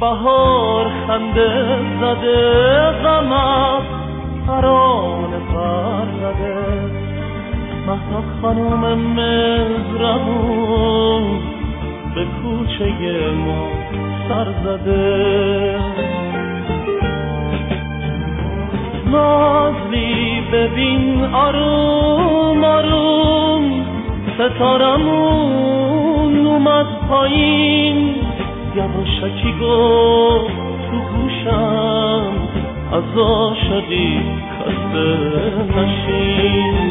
بهار خنده زده، غمت ترانه پر زده. مهتاب خانوم مهربون به کوچه ما سر زده. نازلی ببین آروم آروم ستارمون اومد پایین. یواشکی گفت تو گوشم از عاشقی خسته نشین.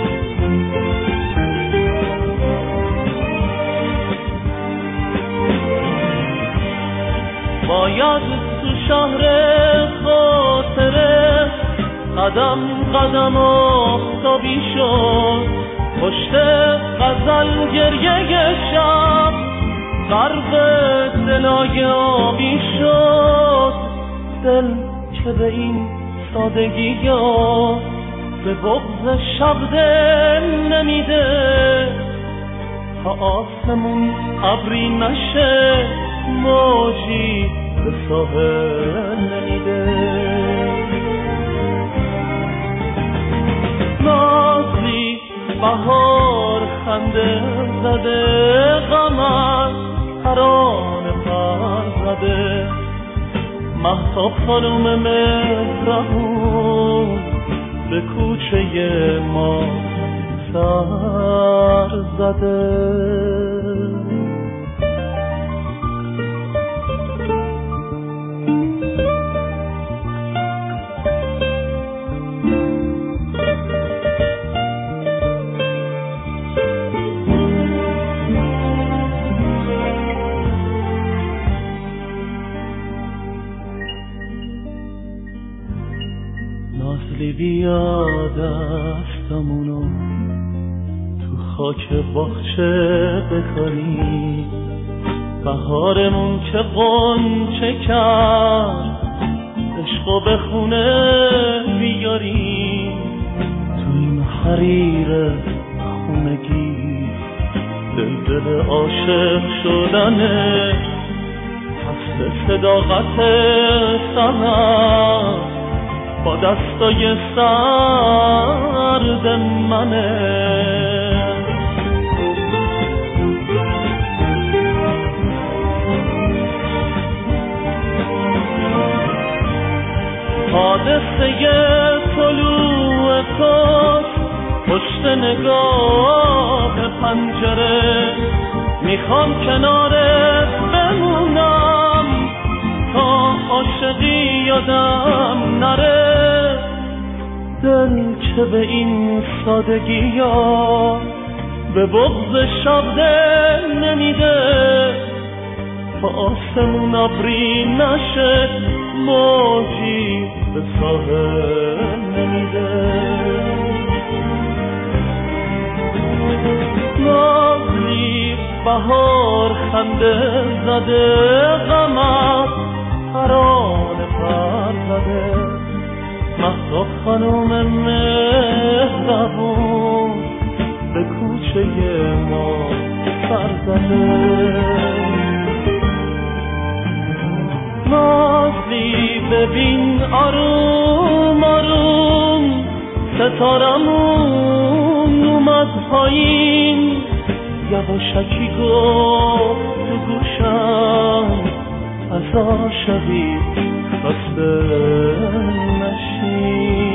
باید تو شهر خاطره قدم قدم آفتابی شد. پشت غزل گریه شب غرق دلای آبی شد. دل که به این سادگی ها به بغض شب دل نمیده. تا آسمون ابری نشه موجی به ساحل نمیده. نازلی بهار خنده زده، غمت ترانه پر زده. مهتاب خانوم مهربون به کوچه ما سر زده. نازلی بیا دستمونو تو خاک باغچه بکاری. بهارمون که غنچه کرد عشقو به خونه بیاری. تو این حریر خونگی دل عاشق شدنه. حسن صداقت سهر با دستای سرد منه. حادثه طلوع توست پشت نگاه پنجره. میخوام کنارت بمونم تا عاشقی یادم نره. دل که به این سادگی ها به بغض شب دل نمیده. تا آسمون ابری نشه موجی به ساحل نمیده. نازلی بهار خنده زده، غمت ترانه پر زده. مهتاب خانوم مهربون به کوچه ما سر زده. نازلی ببین آروم آروم ستارمون اومد پایین. یواشکی گفت تو گوشم از عاشقی خسته نشین.